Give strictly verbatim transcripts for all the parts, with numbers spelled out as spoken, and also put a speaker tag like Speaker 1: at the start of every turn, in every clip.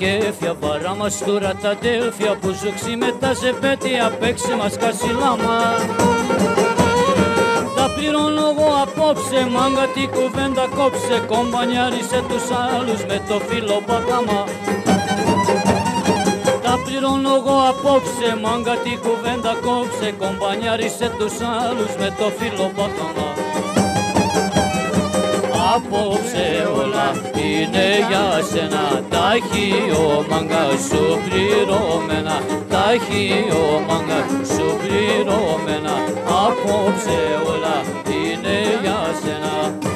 Speaker 1: κέφια, βαρά μας τώρα τα αδέλφια που ζουξί με τα ζεπέτια, παίξε μας κασιλάμα. Τα πληρώνω εγώ απόψε, μάγκα τι κουβέντα κόψε, κομπανιάρισε τους άλλους με το φίλο μπακάμα. Τα πληρώνω εγώ απόψε, μάγκα τι κουβέντα κόψε, κομπανιάρισε τους άλλους με το φίλο μπακάμα. Απόψε όλα είναι για σένα, τα έχει ο μάγκας σου πληρώμενα, τα έχει ο μάγκας σου πληρώμενα. Απόψε όλα είναι για σένα.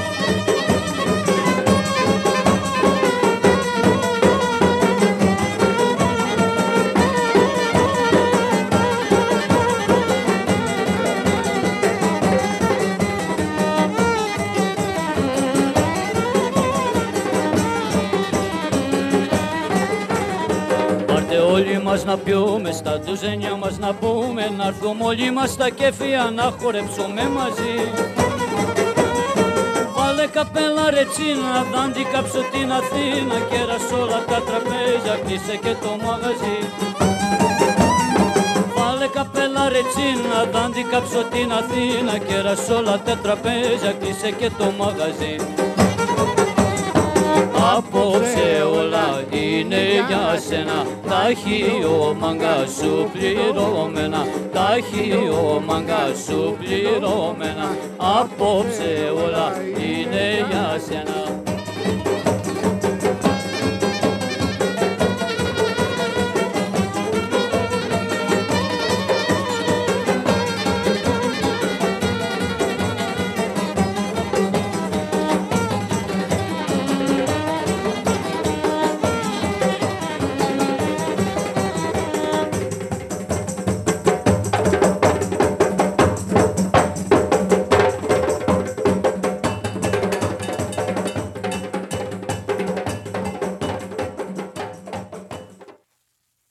Speaker 1: Όλοι μας να πιούμε, στα ντουζένια μας να πούμε, να έρθουμε όλοι μας στα κέφια να χορέψουμε μαζί. Βάλε καπέλα ρε τσίνα, δάντη κάψω την Αθήνα, κέρας όλα τα τραπέζια, κλείσε και το μαγαζί. Βάλε καπέλα ρε τσίνα, δάντη κάψω την Αθήνα, κέρας όλα τα τραπέζια, κλείσε και το μαγαζί. Απόψε όλα είναι για σένα, τα έχει ο μάγκας σου πληρώμενα, τα έχει ο μάγκας σου πληρώμενα. Απόψε όλα είναι για σένα.